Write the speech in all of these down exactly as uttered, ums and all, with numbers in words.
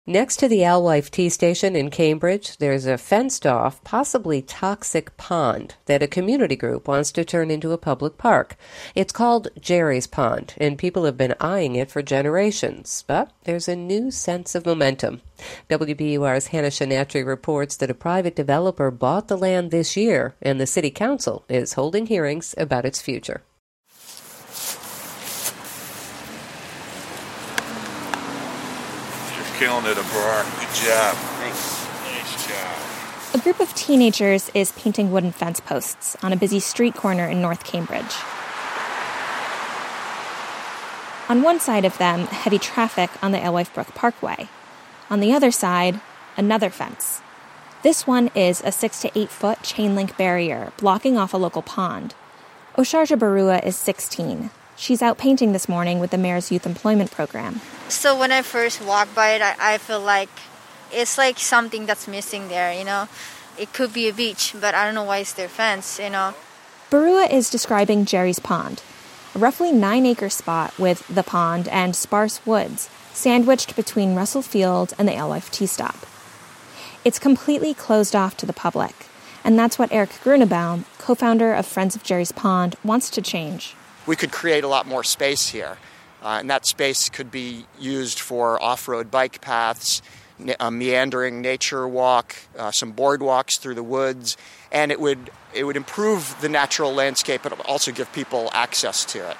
Next to the Alewife Tea Station in Cambridge, there's a fenced-off, possibly toxic pond that a community group wants to turn into a public park. It's called Jerry's Pond, and people have been eyeing it for generations. But there's a new sense of momentum. W B U R's Hannah Shanatri reports that a private developer bought the land this year, and the city council is holding hearings about its future. Killing it, Abrar. Good job. Thanks. Nice job. A group of teenagers is painting wooden fence posts on a busy street corner in North Cambridge. On one side of them, heavy traffic on the Alewife Brook Parkway. On the other side, another fence. This one is a six to eight foot chain link barrier blocking off a local pond. Osharja Barua is sixteen. She's out painting this morning with the mayor's youth employment program. So when I first walk by it, I, I feel like it's like something that's missing there, you know. It could be a beach, but I don't know why it's their fence, you know. Barua is describing Jerry's Pond, a roughly nine-acre spot with the pond and sparse woods, sandwiched between Russell Field and the Alewife Tea Stop. It's completely closed off to the public, and that's what Eric Grunebaum, co-founder of Friends of Jerry's Pond, wants to change. We could create a lot more space here, uh, and that space could be used for off-road bike paths, a meandering nature walk, uh, some boardwalks through the woods, and it would it would improve the natural landscape, but also give people access to it.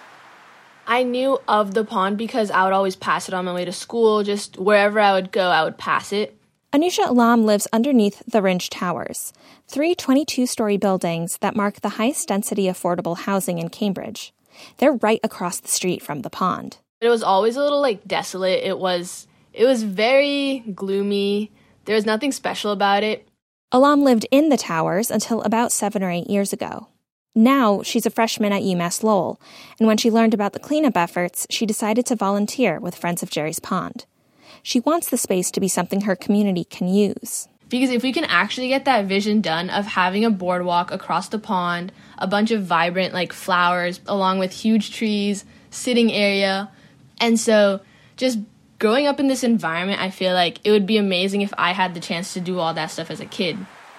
I knew of the pond because I would always pass it on my way to school. Just wherever I would go, I would pass it. Anusha Alam lives underneath the Ringe Towers, three twenty-two-story buildings that mark the highest density affordable housing in Cambridge. They're right across the street from the pond. It was always a little, like, desolate. It was, it was very gloomy. There was nothing special about it. Alam lived in the towers until about seven or eight years ago. Now, she's a freshman at UMass Lowell, and when she learned about the cleanup efforts, she decided to volunteer with Friends of Jerry's Pond. She wants the space to be something her community can use. Because if we can actually get that vision done of having a boardwalk across the pond, a bunch of vibrant, like, flowers, along with huge trees, sitting area, and so just growing up in this environment, I feel like it would be amazing if I had the chance to do all that stuff as a kid.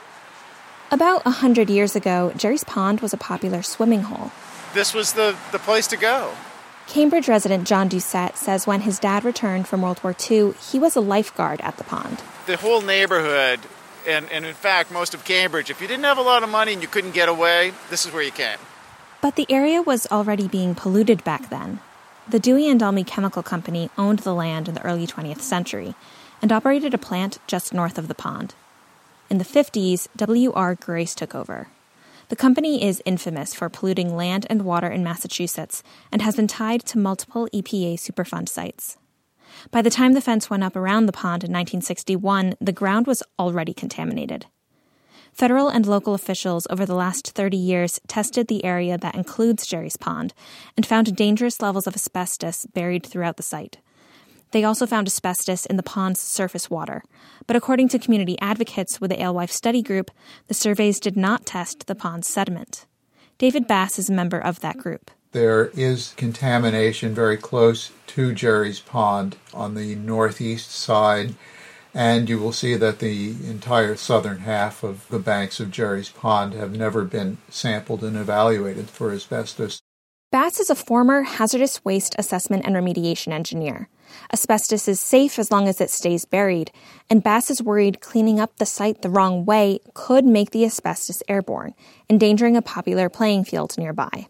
About a hundred years ago, Jerry's Pond was a popular swimming hole. This was the, the place to go. Cambridge resident John Doucette says when his dad returned from World War Two, he was a lifeguard at the pond. The whole neighborhood, and, and in fact, most of Cambridge, if you didn't have a lot of money and you couldn't get away, this is where you came. But the area was already being polluted back then. The Dewey and Dalmy Chemical Company owned the land in the early twentieth century and operated a plant just north of the pond. In the fifties, W R Grace took over. The company is infamous for polluting land and water in Massachusetts and has been tied to multiple E P A Superfund sites. By the time the fence went up around the pond in nineteen sixty-one, the ground was already contaminated. Federal and local officials over the last thirty years tested the area that includes Jerry's Pond and found dangerous levels of asbestos buried throughout the site. They also found asbestos in the pond's surface water, but according to community advocates with the Alewife Study Group, the surveys did not test the pond's sediment. David Bass is a member of that group. There is contamination very close to Jerry's Pond on the northeast side, and you will see that the entire southern half of the banks of Jerry's Pond have never been sampled and evaluated for asbestos. Bass is a former hazardous waste assessment and remediation engineer. Asbestos is safe as long as it stays buried, and Bass is worried cleaning up the site the wrong way could make the asbestos airborne, endangering a popular playing field nearby.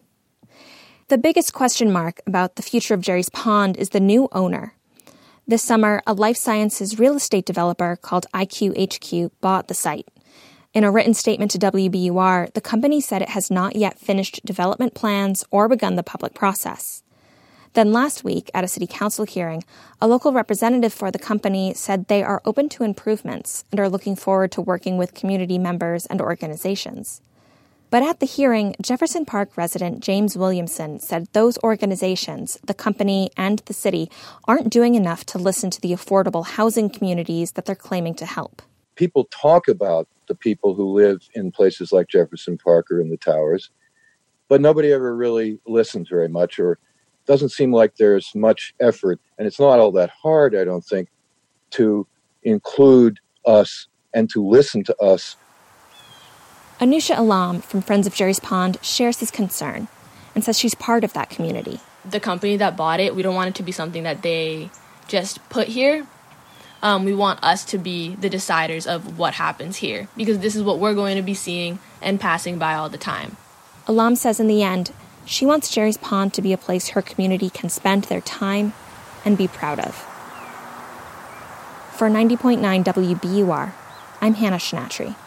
The biggest question mark about the future of Jerry's Pond is the new owner. This summer, a life sciences real estate developer called I Q H Q bought the site. In a written statement to W B U R, the company said it has not yet finished development plans or begun the public process. Then last week, at a city council hearing, a local representative for the company said they are open to improvements and are looking forward to working with community members and organizations. But at the hearing, Jefferson Park resident James Williamson said those organizations, the company, and the city aren't doing enough to listen to the affordable housing communities that they're claiming to help. People talk about the people who live in places like Jefferson Park or in the towers, but nobody ever really listens very much, or doesn't seem like there's much effort, and it's not all that hard, I don't think, to include us and to listen to us. Anusha Alam from Friends of Jerry's Pond shares his concern and says she's part of that community. The company that bought it, we don't want it to be something that they just put here. Um, we want us to be the deciders of what happens here, because this is what we're going to be seeing and passing by all the time. Alam says in the end, she wants Jerry's Pond to be a place her community can spend their time and be proud of. For ninety point nine W B U R, I'm Hannah Shinatry.